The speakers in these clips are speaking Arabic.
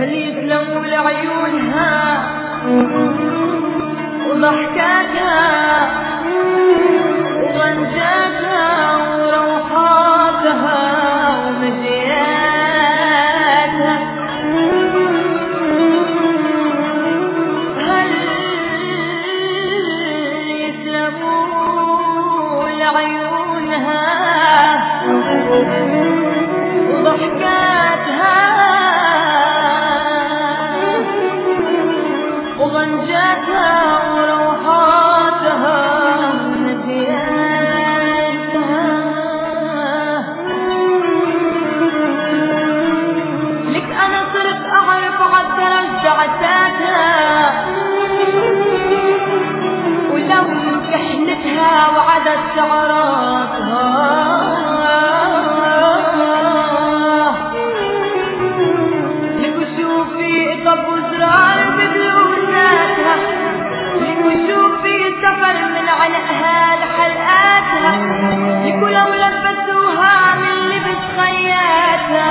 هل يسلموا لعيونها وضحكاتها وغنجاتها وروحاتها ومجياتها؟ هل يسلموا لعيونها وضحكاتها وغنجاتها وروحاتها ونسيانها؟ لك أنا صرت أعرف عالدرج دعساتها ولون كحلتها وعدد شعراتها. لك وشوفي طب وزرار بدلوزاتها، لك وشوفي سفر من عنقها لحلقاتها، لك ولو لبسوها من لبس خياتها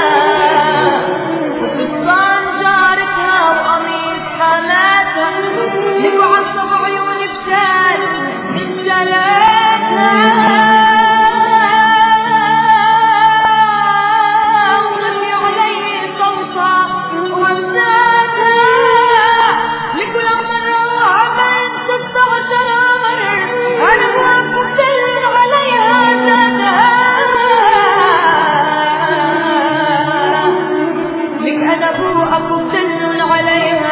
وفستان جارتها وقميص خالاتها، لك وعصب عيون بشال من جلاتها وغني عليه صوتها وهمساتها. لك ولو مروا عمر 16 عمر أنا واقف دل عليها ذاتها. لك أنا واقف دل عليها